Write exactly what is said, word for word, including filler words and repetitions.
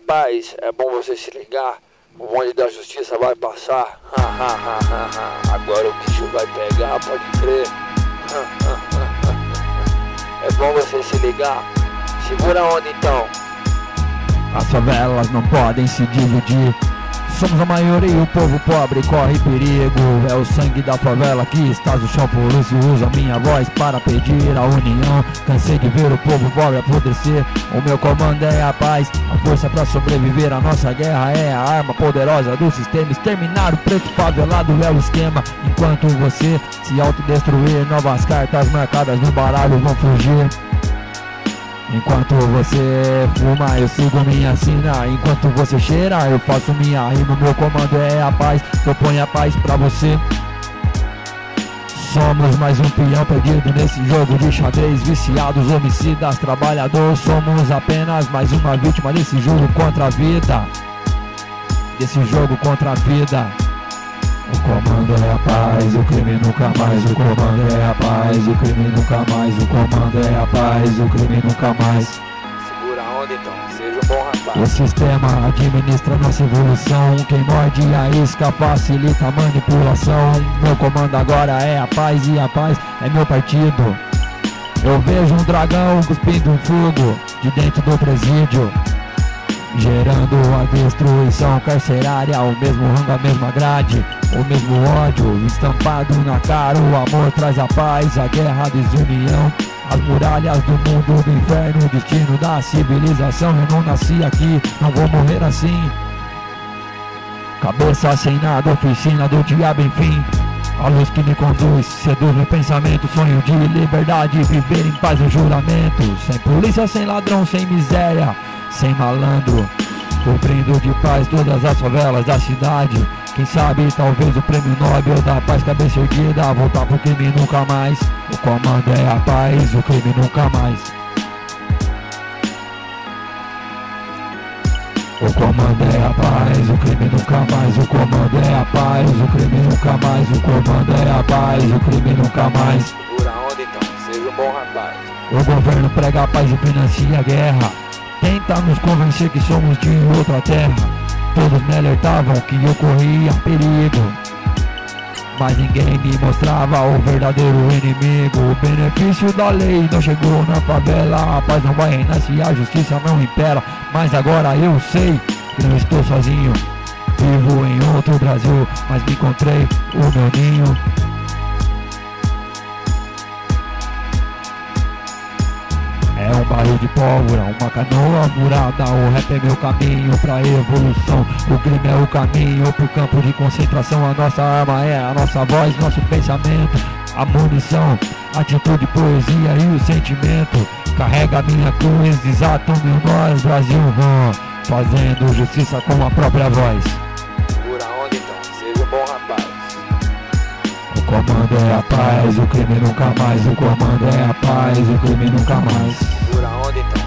rapaz, é bom você se ligar. O bonde da justiça vai passar. Agora o bicho vai pegar, pode crer. É bom você se ligar. Segura a onda então. As favelas não podem se dividir. Somos a maioria e o povo pobre corre perigo. É o sangue da favela que está no chão, por isso uso a minha voz para pedir a união. Cansei de ver o povo pobre apodrecer. O meu comando é a paz, a força para sobreviver. A nossa guerra é a arma poderosa do sistema. Exterminar o preto favelado é o esquema. Enquanto você se autodestruir, novas cartas marcadas no baralho vão fugir. Enquanto você fuma, eu sigo minha sina. Enquanto você cheira, eu faço minha rima. Meu comando é a paz, eu ponho a paz pra você. Somos mais um peão perdido nesse jogo de xadrez. Viciados, homicidas, trabalhadores. Somos apenas mais uma vítima desse jogo contra a vida. Desse jogo contra a vida. O comando é a paz, o crime nunca mais. O comando é a paz, o crime nunca mais. O comando é a paz, o crime nunca mais. Segura a onda então, seja um bom rapaz. O sistema administra nossa evolução. Quem morde a isca facilita a manipulação. Meu comando agora é a paz e a paz é meu partido. Eu vejo um dragão cuspindo fogo de dentro do presídio, gerando a destruição carcerária. O mesmo rango, a mesma grade, o mesmo ódio estampado na cara. O amor traz a paz, a guerra, a desunião. As muralhas do mundo do inferno, o destino da civilização. Eu não nasci aqui, não vou morrer assim. Cabeça sem nada, oficina do diabo, enfim. A luz que me conduz, seduz meu pensamento. Sonho de liberdade, viver em paz no juramento. Sem polícia, sem ladrão, sem miséria, sem malandro, cobrindo de paz todas as favelas da cidade. Quem sabe talvez o prêmio Nobel da paz, cabeça erguida, voltar pro crime nunca mais. O comando é a paz, o crime nunca mais. O comando é a paz, o crime nunca mais. O comando é a paz, o crime nunca mais. O comando é a paz, o crime nunca mais. Segura a onda então, seja um bom rapaz. O governo prega a paz e financia a guerra. Tenta nos convencer que somos de outra terra. Todos me alertavam que eu corria perigo, mas ninguém me mostrava o verdadeiro inimigo. O benefício da lei não chegou na favela. A paz não vai reinar se a justiça não impera. Mas agora eu sei que não estou sozinho. Vivo em outro Brasil, mas me encontrei o meu ninho. É um barril de pólvora, uma canoa furada. O rap é meu caminho pra evolução. O crime é o caminho pro campo de concentração. A nossa arma é a nossa voz, nosso pensamento. A munição, atitude, poesia e o sentimento. Carrega minha cruz, desata o meu nós, Brasil, hum, fazendo justiça com a própria voz. Segura a onda então, seja um bom rapaz. O comando é a paz, o crime nunca mais. O comando é a paz, o crime nunca mais. Segura a onda então,